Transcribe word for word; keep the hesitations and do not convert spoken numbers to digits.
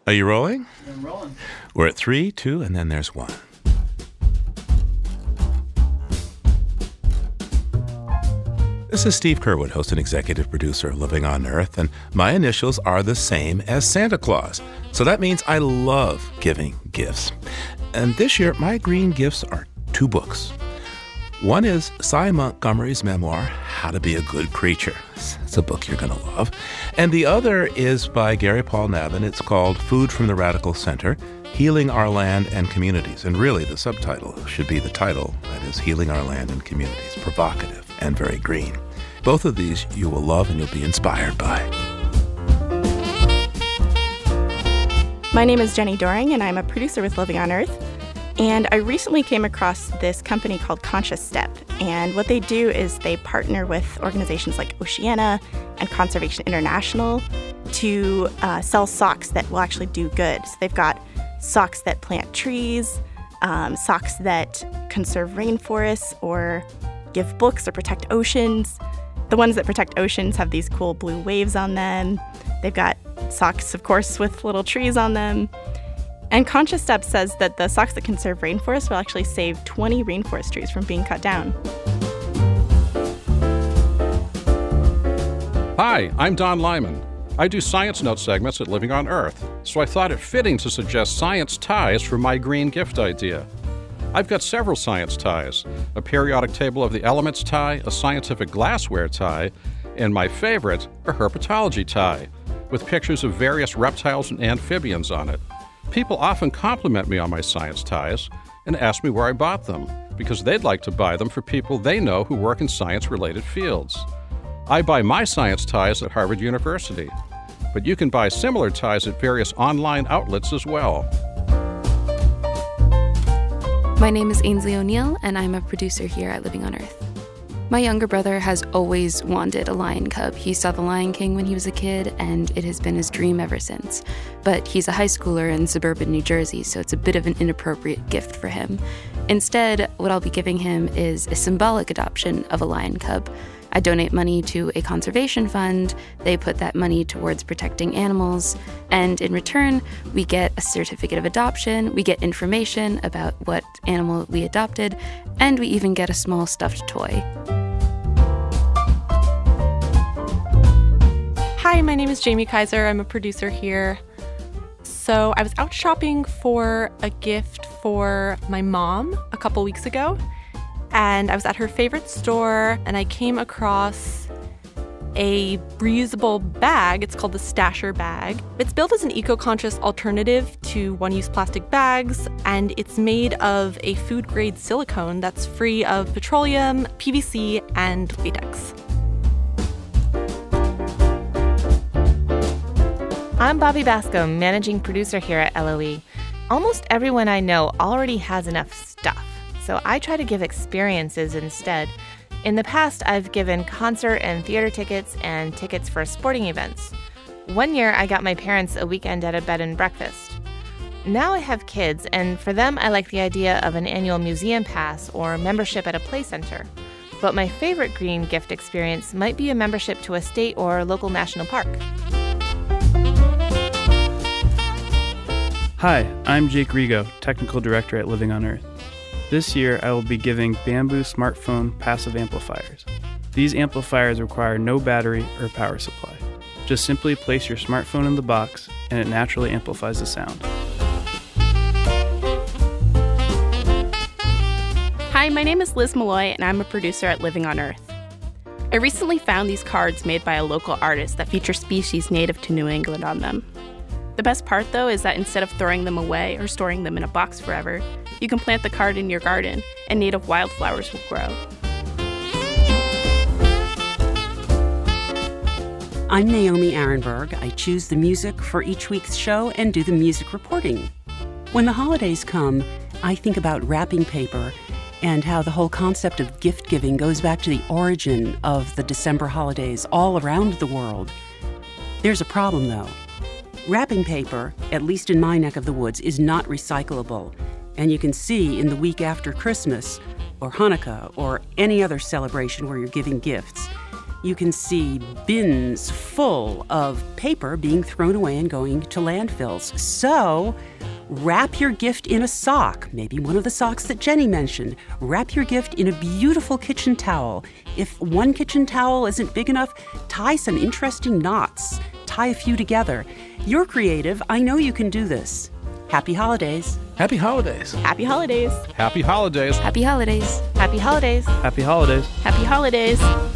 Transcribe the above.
Are you rolling? I'm rolling. We're at three, two, and then there's one. This is Steve Curwood, host and executive producer of Living on Earth, and my initials are the same as Santa Claus. So that means I love giving gifts. And this year, my green gifts are two books. One is Cy Montgomery's memoir, How to Be a Good Creature. It's a book you're going to love. And the other is by Gary Paul Navin. It's called Food from the Radical Center, Healing Our Land and Communities. And really, the subtitle should be the title, that is Healing Our Land and Communities, provocative and very green. Both of these you will love and you'll be inspired by. My name is Jenny Doring, and I'm a producer with Living on Earth. And I recently came across this company called Conscious Step. And what they do is they partner with organizations like Oceana and Conservation International to uh, sell socks that will actually do good. So they've got socks that plant trees, um, socks that conserve rainforests or give books or protect oceans. The ones that protect oceans have these cool blue waves on them. They've got socks, of course, with little trees on them. And Conscious Step says that the socks that conserve rainforests will actually save twenty rainforest trees from being cut down. Hi, I'm Don Lyman. I do science note segments at Living on Earth, so I thought it fitting to suggest science ties for my green gift idea. I've got several science ties, a periodic table of the elements tie, a scientific glassware tie, and my favorite, a herpetology tie, with pictures of various reptiles and amphibians on it. People often compliment me on my science ties and ask me where I bought them, because they'd like to buy them for people they know who work in science-related fields. I buy my science ties at Harvard University, but you can buy similar ties at various online outlets as well. My name is Ainsley O'Neill, and I'm a producer here at Living on Earth. My younger brother has always wanted a lion cub. He saw The Lion King when he was a kid, and it has been his dream ever since. But he's a high schooler in suburban New Jersey, so it's a bit of an inappropriate gift for him. Instead, what I'll be giving him is a symbolic adoption of a lion cub. I donate money to a conservation fund. They put that money towards protecting animals. And in return, we get a certificate of adoption, we get information about what animal we adopted, and we even get a small stuffed toy. Hi, my name is Jamie Kaiser. I'm a producer here. So I was out shopping for a gift for my mom a couple weeks ago. And I was at her favorite store, and I came across a reusable bag. It's called the Stasher bag. It's built as an eco-conscious alternative to one-use plastic bags, and it's made of a food-grade silicone that's free of petroleum, P V C, and latex. I'm Bobby Bascom, managing producer here at L O E. Almost everyone I know already has enough stuff, so I try to give experiences instead. In the past, I've given concert and theater tickets and tickets for sporting events. One year, I got my parents a weekend at a bed and breakfast. Now I have kids, and for them, I like the idea of an annual museum pass or membership at a play center. But my favorite green gift experience might be a membership to a state or local national park. Hi, I'm Jake Rigo, Technical Director at Living on Earth. This year, I will be giving Bamboo smartphone passive amplifiers. These amplifiers require no battery or power supply. Just simply place your smartphone in the box, and it naturally amplifies the sound. Hi, my name is Liz Malloy, and I'm a producer at Living on Earth. I recently found these cards made by a local artist that feature species native to New England on them. The best part, though, is that instead of throwing them away or storing them in a box forever, you can plant the card in your garden, and native wildflowers will grow. I'm Naomi Arenberg. I choose the music for each week's show and do the music reporting. When the holidays come, I think about wrapping paper and how the whole concept of gift giving goes back to the origin of the December holidays all around the world. There's a problem, though. Wrapping paper, at least in my neck of the woods, is not recyclable. And you can see in the week after Christmas or Hanukkah or any other celebration where you're giving gifts, you can see bins full of paper being thrown away and going to landfills. So wrap your gift in a sock, maybe one of the socks that Jenny mentioned. Wrap your gift in a beautiful kitchen towel. If one kitchen towel isn't big enough, tie some interesting knots. Tie a few together. You're creative. I know you can do this. Happy holidays. Happy holidays. Happy holidays. Happy holidays. Happy holidays. Happy holidays. Happy holidays. Happy holidays.